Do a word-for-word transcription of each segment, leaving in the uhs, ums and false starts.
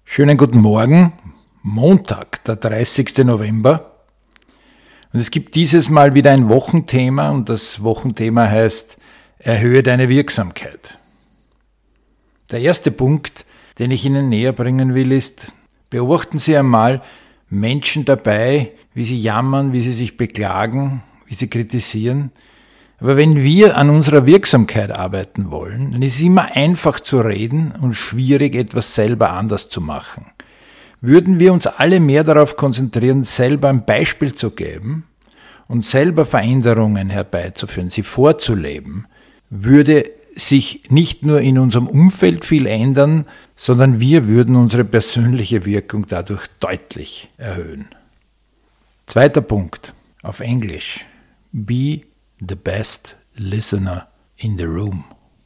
Schönen guten Morgen, Montag, der dreißigsten November. Und es gibt dieses Mal wieder ein Wochenthema und das Wochenthema heißt, erhöhe deine Wirksamkeit. Der erste Punkt, den ich Ihnen näher bringen will, ist, beobachten Sie einmal Menschen dabei, wie sie jammern, wie sie sich beklagen, wie sie kritisieren. Aber wenn wir an unserer Wirksamkeit arbeiten wollen, dann ist es immer einfach zu reden und schwierig, etwas selber anders zu machen. Würden wir uns alle mehr darauf konzentrieren, selber ein Beispiel zu geben und selber Veränderungen herbeizuführen, sie vorzuleben, würde sich nicht nur in unserem Umfeld viel ändern, sondern wir würden unsere persönliche Wirkung dadurch deutlich erhöhen. Zweiter Punkt, auf Englisch. Be the best listener in the room.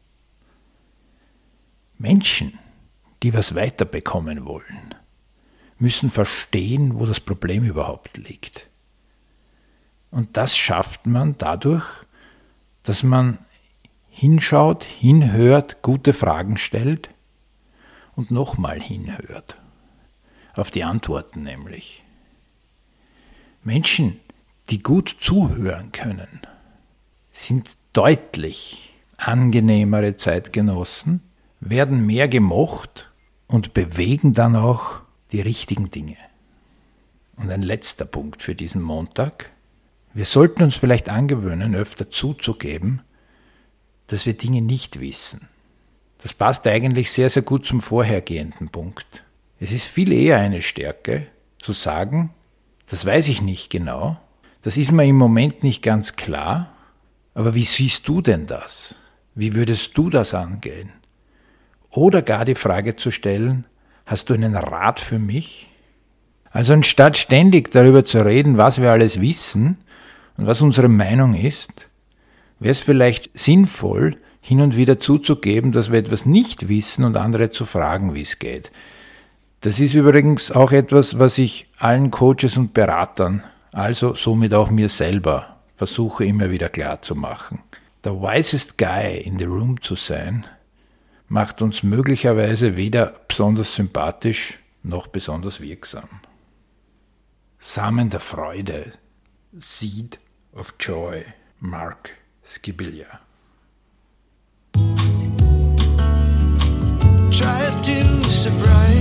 Menschen, die was weiterbekommen wollen, müssen verstehen, wo das Problem überhaupt liegt. Und das schafft man dadurch, dass man hinschaut, hinhört, gute Fragen stellt und nochmal hinhört. Auf die Antworten nämlich. Menschen, die gut zuhören können, sind deutlich angenehmere Zeitgenossen, werden mehr gemocht und bewegen dann auch die richtigen Dinge. Und ein letzter Punkt für diesen Montag. Wir sollten uns vielleicht angewöhnen, öfter zuzugeben, dass wir Dinge nicht wissen. Das passt eigentlich sehr, sehr gut zum vorhergehenden Punkt. Es ist viel eher eine Stärke, zu sagen, das weiß ich nicht genau, das ist mir im Moment nicht ganz klar, aber wie siehst du denn das? Wie würdest du das angehen? Oder gar die Frage zu stellen, hast du einen Rat für mich? Also anstatt ständig darüber zu reden, was wir alles wissen und was unsere Meinung ist, wäre es vielleicht sinnvoll, hin und wieder zuzugeben, dass wir etwas nicht wissen und andere zu fragen, wie es geht. Das ist übrigens auch etwas, was ich allen Coaches und Beratern, also somit auch mir selber, versuche immer wieder klar zu machen. Der wisest guy in the room zu sein, macht uns möglicherweise weder besonders sympathisch noch besonders wirksam. Samen der Freude, Seed of Joy, Mark Skibilia. Try to surprise